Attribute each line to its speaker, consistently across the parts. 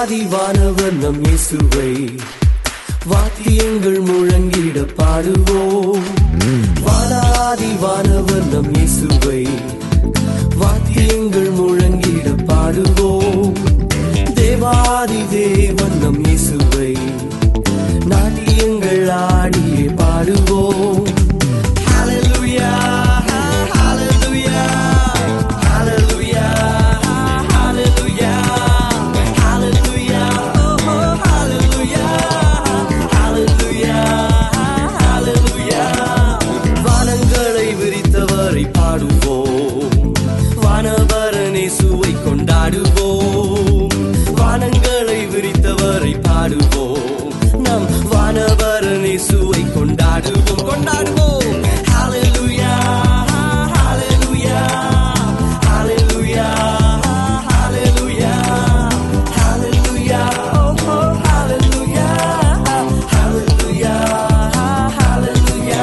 Speaker 1: வானவர் நம் இயேசுவை வாத்தியங்கள் முழங்கிட பாடுவோம். வானாதி வானவர் நம் இயேசுவை வாத்தியங்கள் முழங்கிட பாடுவோம். தேவாதி தேவன் நம் இயேசுவை நாட்டியங்கள் ஆடியே பாடுவோம். ஹல்லேலூயா ஹல்லேலூயா ஹல்லேலூயா ஹல்லேலூயா ஹல்லேலூயா ஹல்லேலூயா ஹல்லேலூயா ஹல்லேலூயா. வானங்களை விரித்தவரை பாடுவோம், வானவரன் இயேசுவை கொண்டாடுவோம். வானங்களை விரித்தவரை பாடுவோம், நம் வானவரன் இயேசுவை கொண்டாடுவோம் கொண்டாடுவோம். ஹல்லேலூயா ஹல்லேலூயா ஹல்லேலூயா ஹல்லேலூயா ஹல்லேலூயா ஹல்லேலூயா ஹல்லேலூயா ஹல்லேலூயா.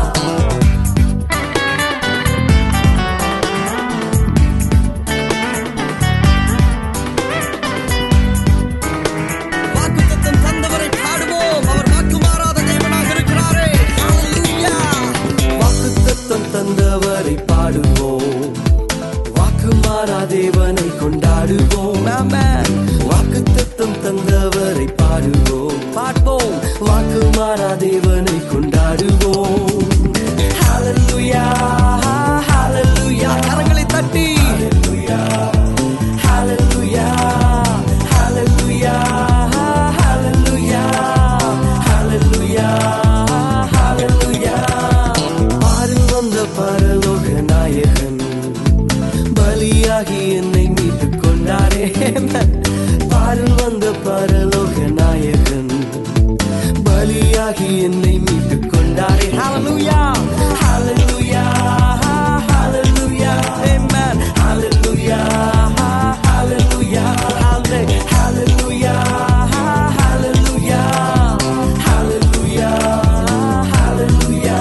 Speaker 1: வாக்குத்தத்தம் தந்தவரை பாடுவோம், அவர் வாக்கு மாறாத தேவனாக இருக்கிறாரே. ஹல்லேலூயா. வாக்குத்தத்தம் தந்தவரை பாடுவோம், வாக்கு மாறா தேவனை கொண்டாடுவோம். ஆமென். வாக்குத்தத்தம் தந்தவரை பாடுவோம் பாடுவோம், வாக்கு மாறா தேவனை கொண்டாடுவோம். ஹல்லேலூயா ஹல்லேலூயா. கரங்களை தட்டி ஹல்லேலூயா ஹல்லேலூயா ஹல்லேலூயா ஹல்லேலூயா ஹல்லேலூயா ஹல்லேலூயா. பாரில் வந்த பரலோக நாயகன் பலியாகி என்னை மீட்டுக் கொண்டாரே. பாரில் வந்த பரலோக நாயகன் பலியாகி என்னை மீட்டுக் கொண்டாரே. ஹல்லேலூயா ஹல்லேலூயா ஹல்லேலூயா. ஆமென். ஹல்லேலூயா ஹல்லேலூயா ஹல்லேலூயா ஹல்லேலூயா ஹல்லேலூயா ஹல்லேலூயா.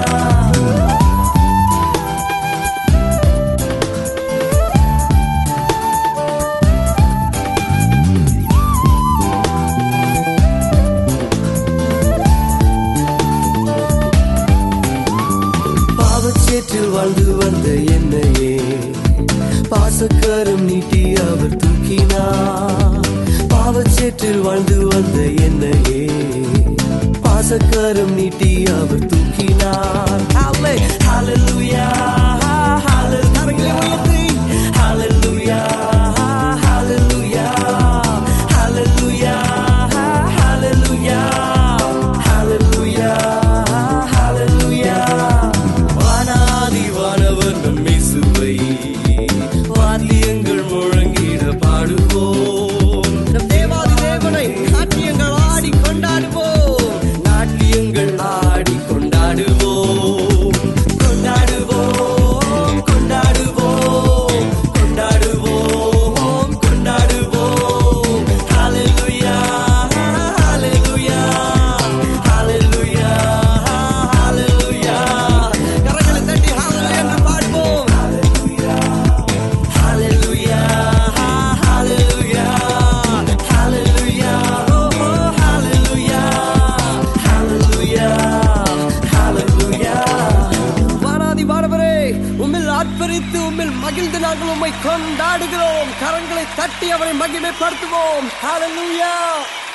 Speaker 1: பாவச்சேற்றில் வாழ்ந்து வந்த என்னையே பாசக்கரம் நீட்டி அவர் தூக்கினார். பாவச்சேற்றில் வாழ்ந்து வந்த என்னையே பாசக்கரம் நீட்டி அவர் தூக்கினார். ஹல்லேலூயா ஹல்லேலூயா ஹல்லேலூயா ஹல்லேலூயா ஹல்லேலூயா ஹல்லேலூயா ஹல்லேலூயா ஹல்லேலூயா. வானாதி வானவர் நம் இயேசுவை வாத்தியங்கள் முழங்கிட பாடுவோம். நம் தேவாதி தேவனை நாட்டியங்கள் ஆடி கொண்டாடுவோம், நாட்டியங்கள் ஆடி கொண்டாடுவோம் கொண்டாடுவோம் கொண்டாடுவோம் கொண்டாடுவோம் கொண்டாடுவோம். ஹல்லேலூயா ஹல்லேலூயா ஹல்லேலூயா ஹல்லேலூயா. கரங்களை தட்டி ஹல்லேலூயா என்று பாடுவோம். ஹல்லேலூயா ஹல்லேலூயா ஹல்லேலூயா ஹல்லேலூயா ஹல்லேலூயா ஹல்லேலூயா ஹல்லேலூயா. வானாதி வானவரே, உம்மில் ஆர்ப்பரித்து உம்மில் மகிழ்ந்து நாங்கள் உம்மை கொண்டாடுகிறோம். கரங்களை தட்டி அவரை மகிமைப்படுத்துவோம். ஹல்லேலூயா.